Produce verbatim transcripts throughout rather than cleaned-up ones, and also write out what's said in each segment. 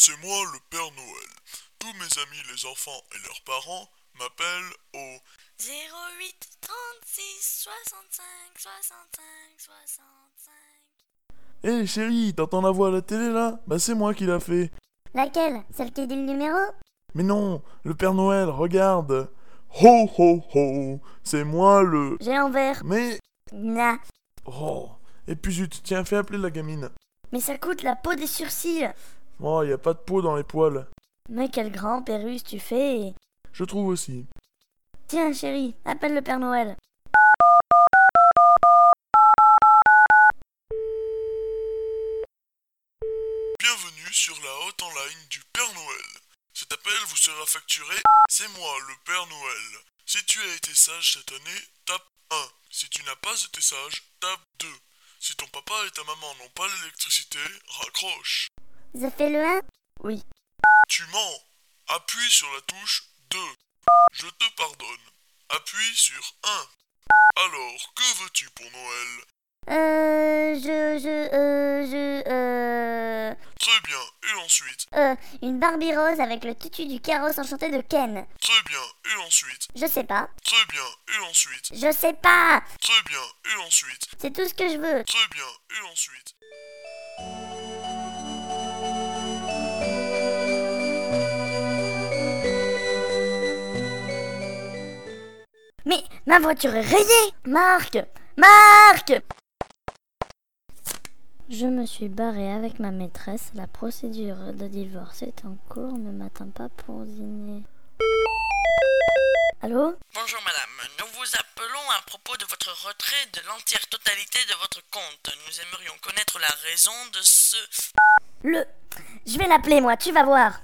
c'est moi le Père Noël. Tous mes amis les enfants et leurs parents m'appellent au zéro huit trente-six soixante-cinq soixante-cinq soixante-cinq. Hé hey, chérie, t'entends la voix à la télé là? Bah c'est moi qui l'a fait. Laquelle? Celle qui dit le numéro? Mais non, le Père Noël, regarde. Ho ho ho, c'est moi le... J'ai l'envers. Mais... Nah. Oh, et puis zut, tiens, fais appeler la gamine. Mais ça coûte la peau des sourcils. Oh, y a pas de peau dans les poils. Mais quel grand Pérus tu fais. Je trouve aussi. Tiens chérie, appelle le Père Noël. Bienvenue sur la haute en ligne du Père Noël. Cet appel vous sera facturé. C'est moi le Père Noël. Si tu as été sage cette année, tape un. Si tu n'as pas été sage, tape deux. Si ton papa et ta maman n'ont pas l'électricité, raccroche. Ça fait le un? Oui. Tu mens. Appuie sur la touche deux. Je te pardonne. Appuie sur un. Alors, que veux-tu pour Noël? Euh... Je... Je... Euh... Je... Euh... Très bien. Et ensuite? Euh... Une Barbie rose avec le tutu du carrosse enchanté de Ken. Très bien. Et ensuite? Je sais pas. Très bien. Et ensuite? Je sais pas. Très bien. Et ensuite? C'est tout ce que je veux. Très bien. Et ensuite? Mais ma voiture est rayée. Marc. Marc. Je me suis barrée avec ma maîtresse. La procédure de divorce est en cours. Ne m'attends pas pour dîner. Allô? Bonjour madame, nous vous appelons à propos de votre retrait de l'entière totalité de votre compte. Nous aimerions connaître la raison de ce... Le... Je vais l'appeler moi, tu vas voir.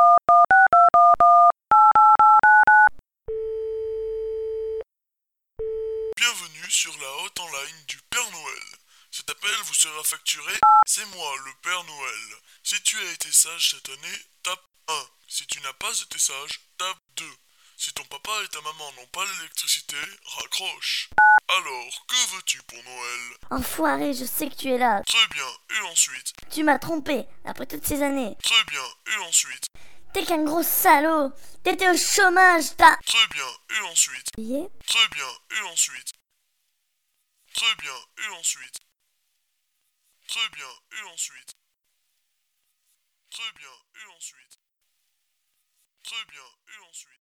Bienvenue sur la haute en ligne du Père Noël. Cet appel vous sera facturé. C'est moi le Père Noël. Si tu as été sage cette année, tape un. Si tu n'as pas été sage, tape deux. Si ton papa et ta maman n'ont pas l'électricité, raccroche. Alors, que veux-tu pour Noël? Enfoiré, je sais que tu es là. Très bien. Et ensuite? Tu m'as trompé, après toutes ces années. Très bien. Et ensuite? T'es qu'un gros salaud. T'étais au chômage, t'as... Très bien. Et ensuite? Oublié? Très bien. Et ensuite? Très bien. Et ensuite? Très bien. Et ensuite? Très bien. Et ensuite? Très bien. Et ensuite?